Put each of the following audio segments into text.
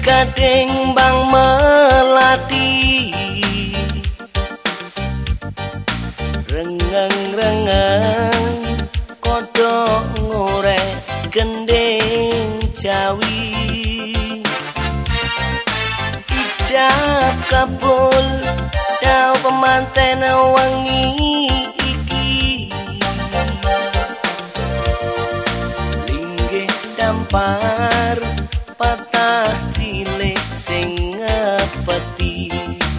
gading bang melati rengeng-rengeng kodok ngorek gending Jawi ijab kabul dau pemanten wangi iki linggih dampar patah cilik sing ngepeti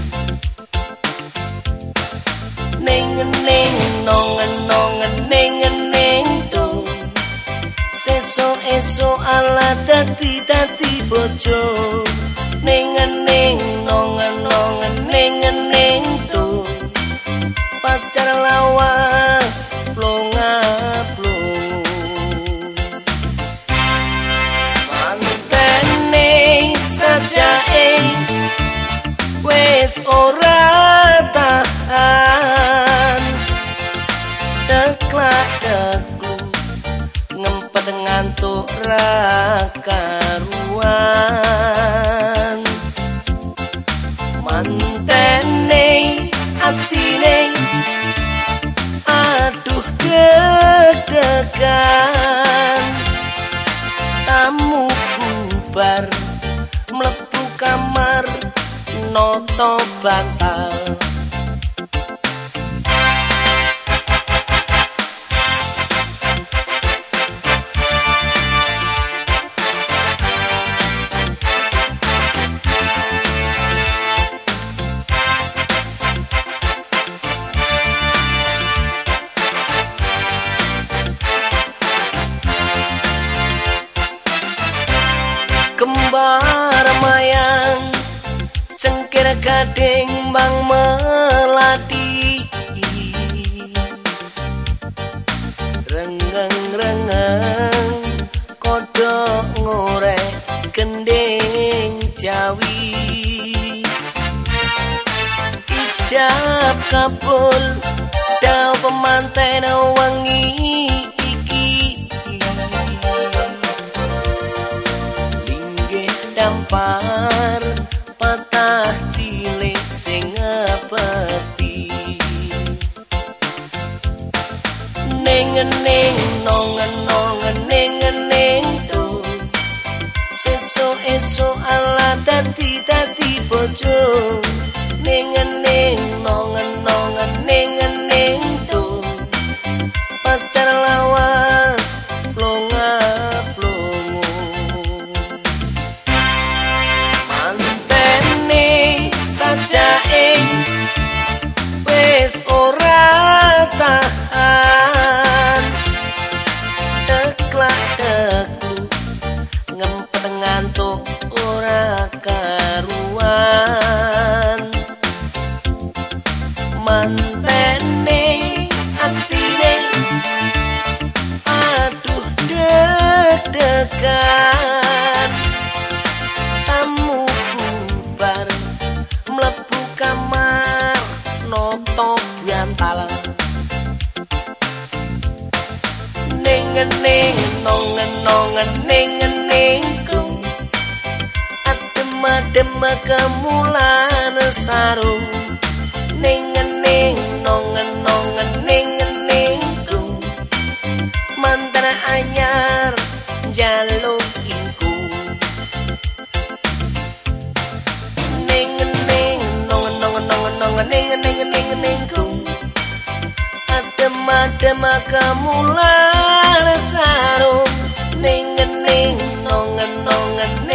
ning nongen tuh sesuk ala dadi bojo ning nongen tuh pacar lawas plonga-plongo mantene sajake wis ora tahan deklak-deklu ngempet ngantuk ra karuan mantene atine aduh deg-degan tamu bubar mlebu kamar noto bantal kembar mayang cengkir gading bang melati rengeng-rengeng kodok ngorek gending Jawi ijab kabul dau pemanten wangi dampar patah cilik sing ngepeti ning nongen tuh sesuk ala dadi bojo ning nongen tuh pacar lawas plonga-plongo sajake wis ora tahan deklak-deklu ngempet ngantuk ora karuan mantene atine aduh deg-degan tamu bubar mlebu kamar noto bantal nongen adem kemulan sarung nongen mantra anyar jaluk iku adem kemulan sarung nongen